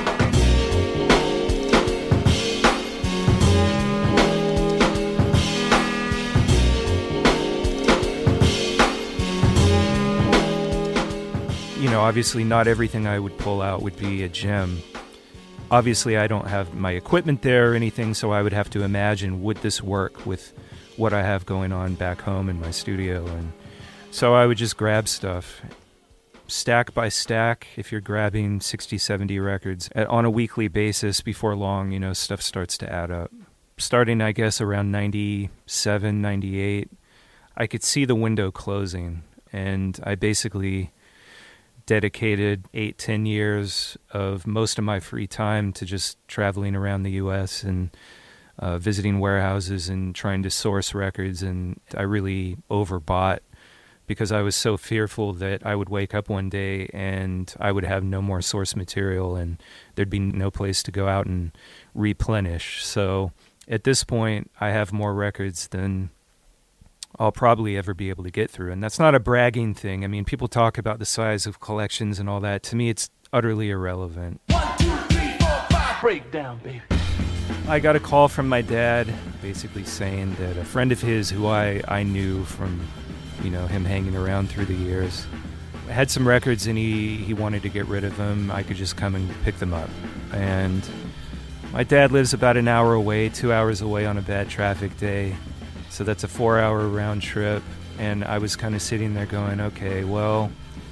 You know, obviously not everything I would pull out would be a gem. Obviously I don't have my equipment there or anything, so I would have to imagine, would this work with what I have going on back home in my studio? And so I would just grab stuff, stack by stack. If you're grabbing 60, 70 records on a weekly basis, before long, you know, stuff starts to add up. Starting, I guess, around 97, 98, I could see the window closing, and I basically dedicated 8-10 years of most of my free time to just traveling around the U.S. and visiting warehouses and trying to source records. And I really overbought because I was so fearful that I would wake up one day and I would have no more source material and there'd be no place to go out and replenish. So at this point, I have more records than I'll probably ever be able to get through. And that's not a bragging thing. I mean, people talk about the size of collections and all that. To me, it's utterly irrelevant. 1, 2, 3, 4, 5. Break down, baby. I got a call from my dad basically saying that a friend of his who I knew from, you know, him hanging around through the years, had some records and he wanted to get rid of them. I could just come and pick them up. And my dad lives about an hour away, 2 hours away on a bad traffic day. So that's a 4-hour round trip, and I was kind of sitting there going, okay, well,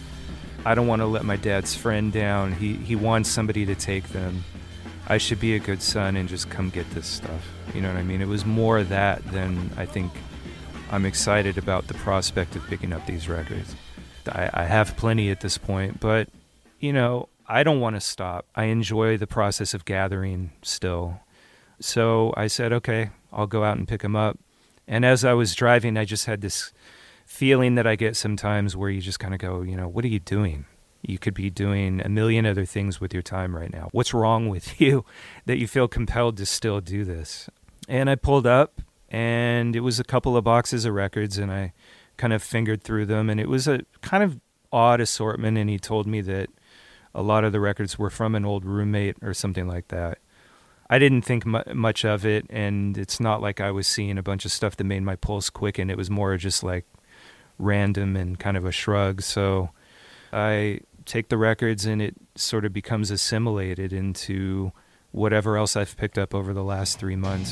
I don't want to let my dad's friend down. He wants somebody to take them. I should be a good son and just come get this stuff. You know what I mean? It was more that than I think I'm excited about the prospect of picking up these records. I have plenty at this point, but, you know, I don't want to stop. I enjoy the process of gathering still. So I said, okay, I'll go out and pick them up. And as I was driving, I just had this feeling that I get sometimes where you just kind of go, you know, what are you doing? You could be doing a million other things with your time right now. What's wrong with you that you feel compelled to still do this? And I pulled up, and it was a couple of boxes of records, and I kind of fingered through them, and it was a kind of odd assortment, and he told me that a lot of the records were from an old roommate or something like that. I didn't think much of it, and it's not like I was seeing a bunch of stuff that made my pulse quicken. It was more just like random and kind of a shrug. So I take the records, and it sort of becomes assimilated into whatever else I've picked up over the last 3 months.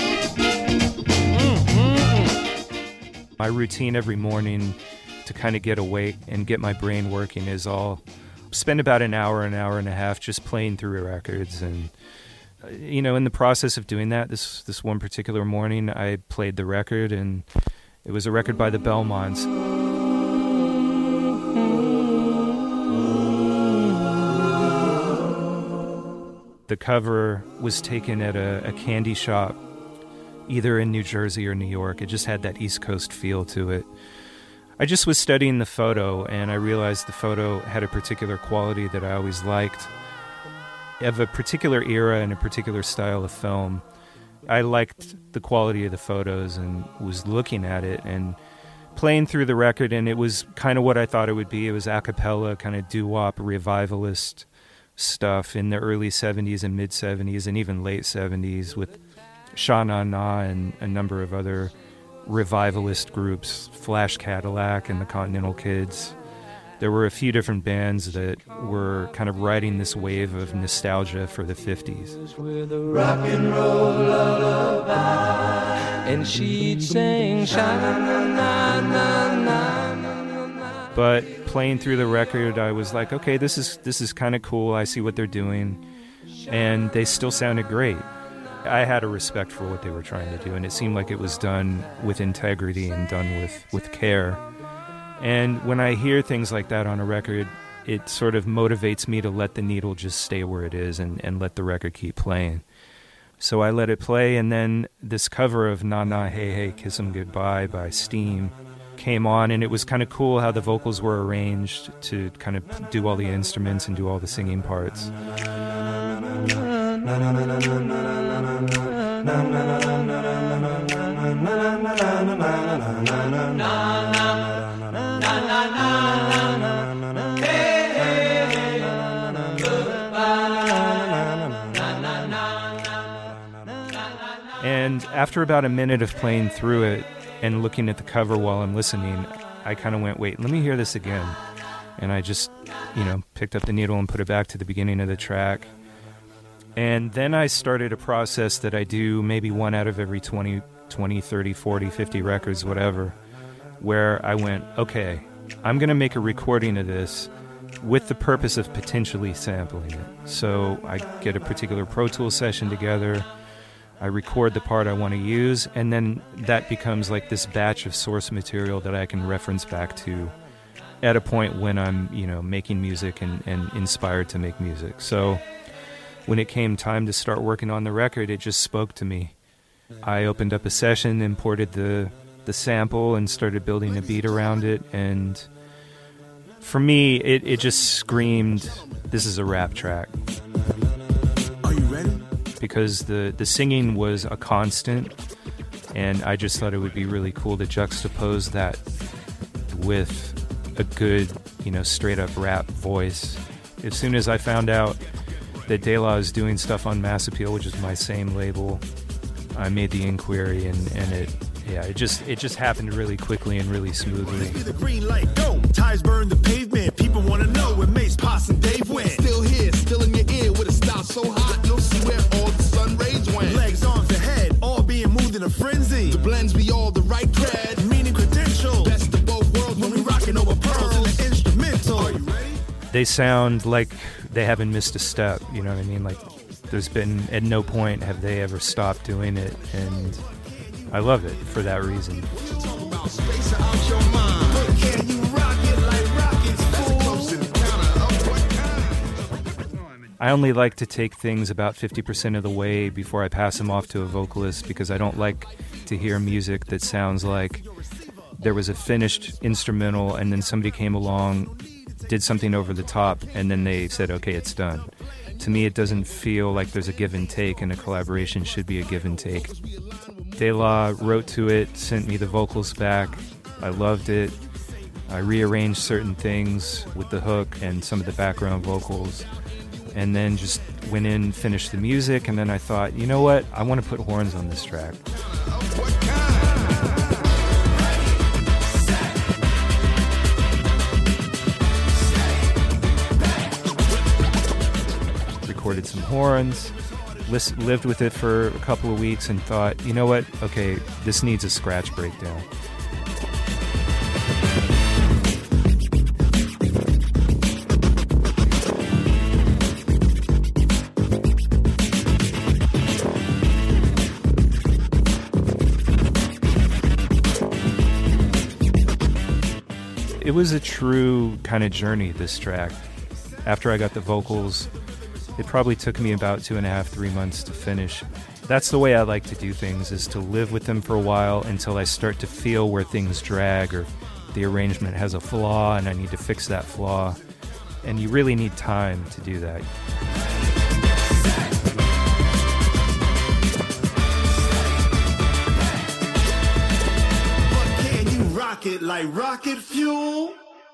My routine every morning to kind of get awake and get my brain working is I'll spend about an hour and a half just playing through records. And, you know, in the process of doing that, this one particular morning, I played the record, and it was a record by the Belmonts. The cover was taken at a candy shop, either in New Jersey or New York. It just had that East Coast feel to it. I just was studying the photo, and I realized the photo had a particular quality that I always liked. Of a particular era and a particular style of film, I liked the quality of the photos and was looking at it and playing through the record, and it was kind of what I thought it would be. It was a cappella, kind of doo-wop, revivalist stuff in the early 70s and mid-70s and even late 70s with Sha Na Na and a number of other revivalist groups, Flash Cadillac and the Continental Kids. There were a few different bands that were kind of riding this wave of nostalgia for the 50s. With a rock and roll lullaby, and she'd sing sha-na-na-na-na-na. But playing through the record, I was like, okay, this is kind of cool. I see what they're doing, and they still sounded great. I had a respect for what they were trying to do, and it seemed like it was done with integrity and done with care. And when I hear things like that on a record, it sort of motivates me to let the needle just stay where it is and let the record keep playing. So I let it play, and then this cover of Na Na Hey Hey Kiss 'Em Goodbye by Steam came on, and it was kind of cool how the vocals were arranged to kind of do all the instruments and do all the singing parts. And after about a minute of playing through it and looking at the cover while I'm listening, I kind of went, wait, let me hear this again. And I just, picked up the needle and put it back to the beginning of the track. And then I started a process that I do maybe one out of every 20, 30, 40, 50 records, whatever, where I went, okay, I'm going to make a recording of this with the purpose of potentially sampling it. So I get a particular Pro Tools session together, I record the part I want to use, and then that becomes like this batch of source material that I can reference back to at a point when I'm, making music and inspired to make music. So when it came time to start working on the record, it just spoke to me. I opened up a session, imported the sample, and started building a beat around it. And for me, it just screamed, this is a rap track. Are you ready? Because the singing was a constant, and I just thought it would be really cool to juxtapose that with a good, straight-up rap voice. As soon as I found out that De La is doing stuff on Mass Appeal, which is my same label, I made the inquiry, and it just happened really quickly and really smoothly. The green light go, tires burn the pavement. People want to know where Mace, Posse, and Dave went. Still here, still in your ear with a style so hot, you'll see where all the sun rays went. Legs, arms, and head, all being moved in a frenzy. The blends be all the right cred, meaning credential. Best of both worlds when we rocking over pearls in the instrumental. Are you ready? They sound like they haven't missed a step, you know what I mean? Like, there's been, at no point have they ever stopped doing it, and I love it for that reason. I only like to take things about 50% of the way before I pass them off to a vocalist, because I don't like to hear music that sounds like there was a finished instrumental and then somebody came along did something over the top, and then they said, okay, it's done. To me, it doesn't feel like there's a give and take, and a collaboration should be a give and take. De La wrote to it, sent me the vocals back. I loved it. I rearranged certain things with the hook and some of the background vocals, and then just went in, finished the music, and then I thought, you know what? I want to put horns on this track. Recorded some horns, lived with it for a couple of weeks, and thought, you know what? Okay, this needs a scratch breakdown. It was a true kind of journey, this track. After I got the vocals, it probably took me about 2.5, 3 months to finish. That's the way I like to do things, is to live with them for a while until I start to feel where things drag or the arrangement has a flaw and I need to fix that flaw. And you really need time to do that. It like rocket fuel.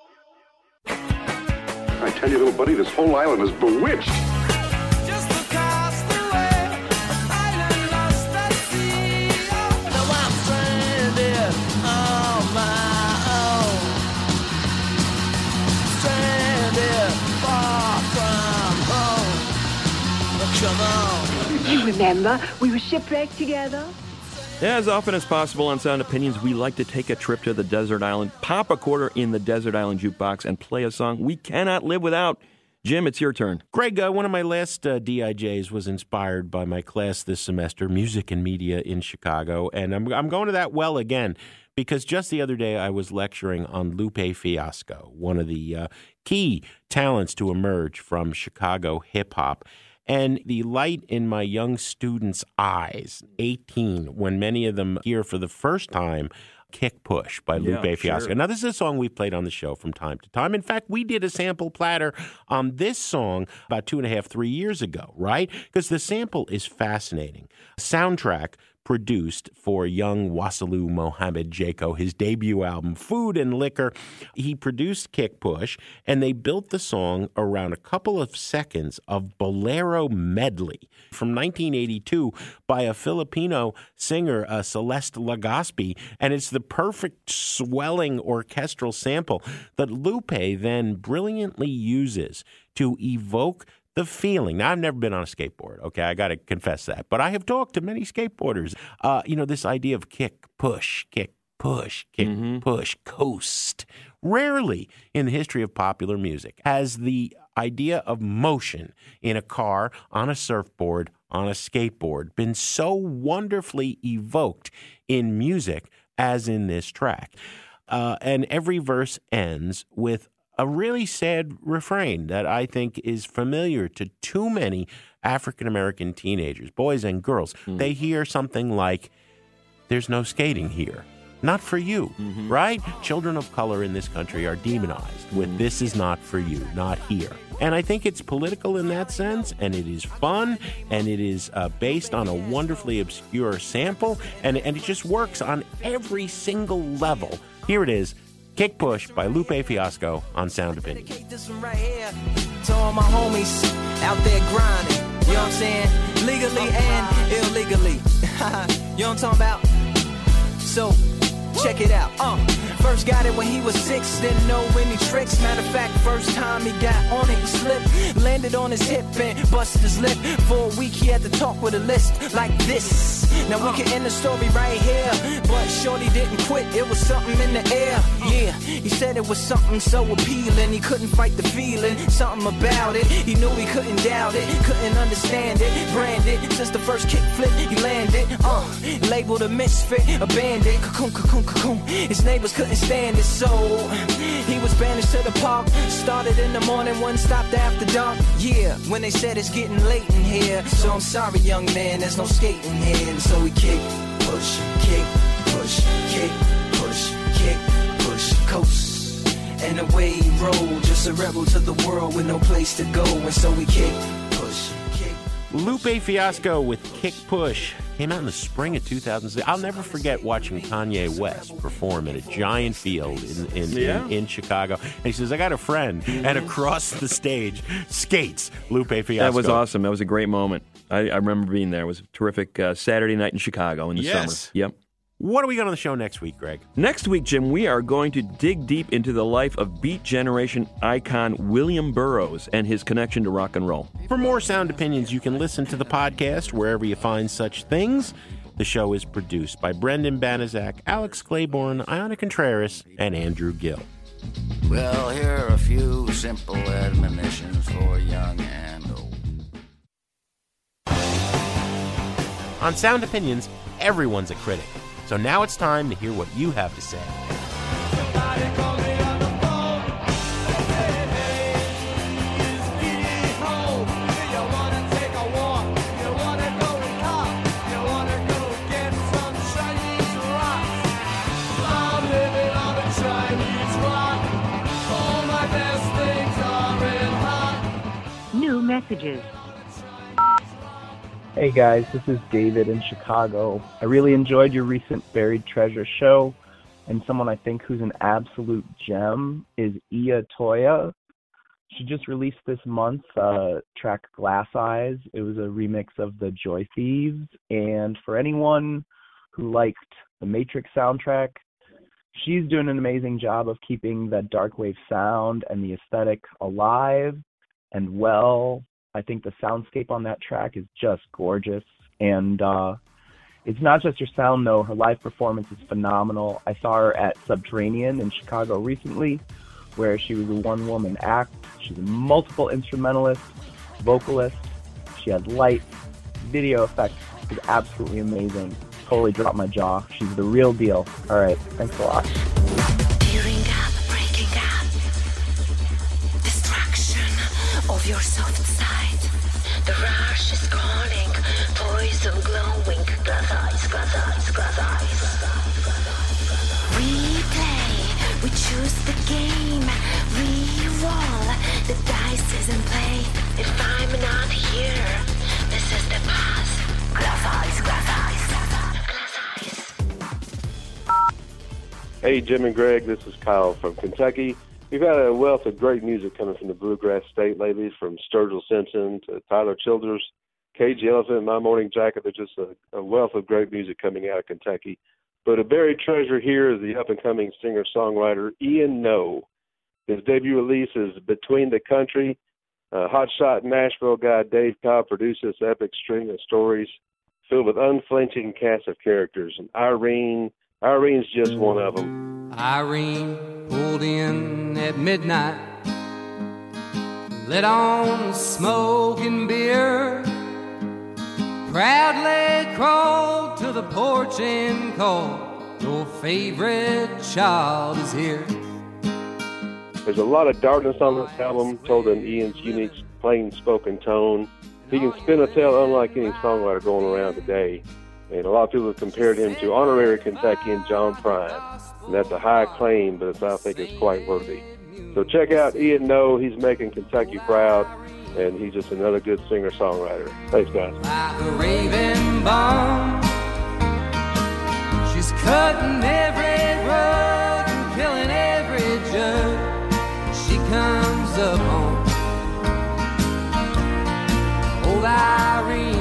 I tell you, little buddy, this whole island is bewitched. Just across the way, island lost at sea. Now I'm stranded on my own. Stranded far from home. Come on. You remember, we were shipwrecked together. As often as possible on Sound Opinions, we like to take a trip to the desert island, pop a quarter in the desert island jukebox, and play a song we cannot live without. Jim, it's your turn. Greg, one of my last DIJs was inspired by my class this semester, Music and Media in Chicago, and I'm going to that well again, because just the other day I was lecturing on Lupe Fiasco, one of the key talents to emerge from Chicago hip-hop. And the light in my young students' eyes, 18, when many of them hear for the first time Kick Push by Lupe Fiasco. Sure. Now, this is a song we've played on the show from time to time. In fact, we did a sample platter on this song about 2.5, 3 years ago, right? Because the sample is fascinating. Soundtrack produced for young Wassailu Mohammed Jaco, his debut album, Food and Liquor. He produced Kick Push, and they built the song around a couple of seconds of Bolero medley from 1982 by a Filipino singer, Celeste Legazpi, and it's the perfect swelling orchestral sample that Lupe then brilliantly uses to evoke the feeling. Now, I've never been on a skateboard, okay? I got to confess that. But I have talked to many skateboarders. This idea of kick, push, kick, push, kick, push, coast. Rarely in the history of popular music has the idea of motion in a car, on a surfboard, on a skateboard been so wonderfully evoked in music as in this track. And every verse ends with a really sad refrain that I think is familiar to too many African-American teenagers, boys and girls. They hear something like, "There's no skating here." Not for you, right? Children of color in this country are demonized with "this is not for you, not here." And I think it's political in that sense, and it is fun, and it is based on a wonderfully obscure sample, and it just works on every single level. Here it is. Kick Push by Lupe Fiasco on Sound Opinion. This one right here to all my homies out there grinding. You know what I'm saying? Legally and illegally. You know what I'm talking about? So, check it out. First got it when he was 6, didn't know any tricks. Matter of fact, first time he got on it, he slipped. Landed on his hip and busted his lip. For a week he had to talk with a list like this. Now we can end the story right here, but shorty didn't quit, it was something in the air. Yeah, he said it was something so appealing, he couldn't fight the feeling, something about it. He knew he couldn't doubt it, couldn't understand it. Branded, since the first kick flip he landed. Labeled a misfit, a bandit. Cocoon, cocoon, cocoon. His neighbors couldn't stand it, so he was banished to the park. Started in the morning, one stopped after dark. Yeah, when they said it's getting late in here, so I'm sorry young man, there's no skating here. So we kick, push, kick, push, kick, push, kick, push, coast. and away he rolled. Just a rebel to the world with no place to go. And so we kick, push, kick. Lupe Fiasco with Kick Push came out in the spring of 2006. I'll never forget watching Kanye West perform at a giant field in Chicago. And he says, I got a friend. And across the stage skates Lupe Fiasco. That was awesome. That was a great moment. I remember being there. It was a terrific Saturday night in Chicago in the summer. Yep. What do we got on the show next week, Greg? Next week, Jim, we are going to dig deep into the life of Beat Generation icon William Burroughs and his connection to rock and roll. For more Sound Opinions, you can listen to the podcast wherever you find such things. The show is produced by Brendan Banaszak, Alex Claiborne, Iona Contreras, and Andrew Gill. Well, here are a few simple admonitions for young and old. On Sound Opinions, everyone's a critic. So now it's time to hear what you have to say. New messages. Hey guys, this is David in Chicago. I really enjoyed your recent Buried Treasure show, and someone I think who's an absolute gem is Iya Toya. She just released this month track Glass Eyes. It was a remix of the Joy Thieves, and for anyone who liked the Matrix soundtrack, she's doing an amazing job of keeping that darkwave sound and the aesthetic alive and well. I think the soundscape on that track is just gorgeous. And it's not just her sound, though. Her live performance is phenomenal. I saw her at Subterranean in Chicago recently, where she was a one-woman act. She's a multiple instrumentalist, vocalist. She had lights, video effects. It was absolutely amazing. Totally dropped my jaw. She's the real deal. All right, thanks a lot. Tearing up, breaking up, destruction of your soft side. The rush is calling, poison glowing, glass eyes, glass eyes, glass eyes. We play, we choose the game, we roll, the dice is in play. If I'm not here, this is the past. Glass eyes, glass eyes, glass eyes. Hey, Jim and Greg, this is Kyle from Kentucky. We've had a wealth of great music coming from the Bluegrass State lately, from Sturgill Simpson to Tyler Childers, Cage the Elephant, My Morning Jacket. There's just a wealth of great music coming out of Kentucky. But a buried treasure here is the up-and-coming singer-songwriter Ian Noe. His debut release is Between the Country. Hotshot Nashville guy Dave Cobb produced this epic string of stories filled with unflinching cast of characters. And Irene's just one of them. Irene pulled in at midnight, lit on smoke and beer, proudly crawled to the porch and called, your favorite child is here. There's a lot of darkness on this album, told in Ian's unique, plain-spoken tone. He can spin a tale unlike any songwriter going around today. And a lot of people have compared him to honorary Kentuckian John Prine. And that's a high claim, but I think it's quite worthy. So check out Ian Noe. He's making Kentucky proud, and he's just another good singer-songwriter. Thanks, guys. Like a raving bomb, she's cutting every rug and killing every judge she comes up on. Old Irene.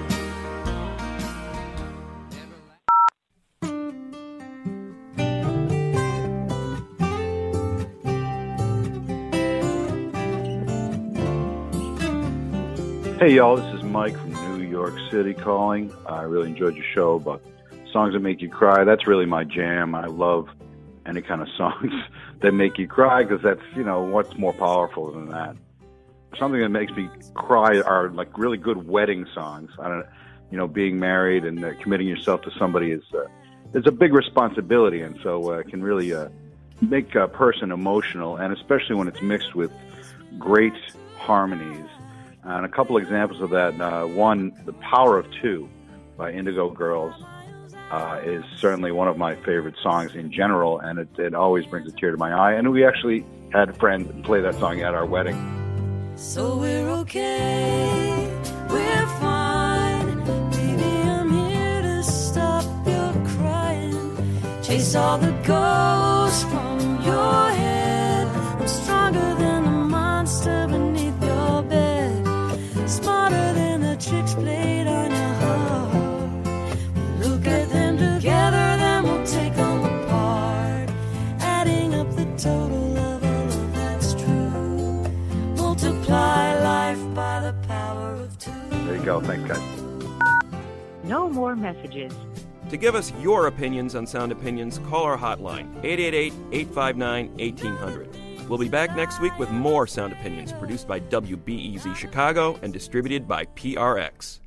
Hey y'all, this is Mike from New York City calling. I really enjoyed your show about songs that make you cry. That's really my jam. I love any kind of songs that make you cry because that's, what's more powerful than that. Something that makes me cry are like really good wedding songs. Being married and committing yourself to somebody is a big responsibility, and so it can really make a person emotional, and especially when it's mixed with great harmonies. And a couple examples of that, one, The Power of Two by Indigo Girls. is certainly one of my favorite songs in general, and it always brings a tear to my eye. And we actually had friends play that song at our wedding. So we're okay, we're fine. Baby, I'm here to stop your crying. Chase all the ghosts from your head. I'm stronger than the monster beneath your bed. Smarter than the tricks played on your heart. We'll look at them together, then we'll take them apart. Adding up the total of all of that's true. Multiply life by the power of two. There you go. Thanks, guys. No more messages. To give us your opinions on Sound Opinions, call our hotline, 888-859-1800. We'll be back next week with more Sound Opinions, produced by WBEZ Chicago and distributed by PRX.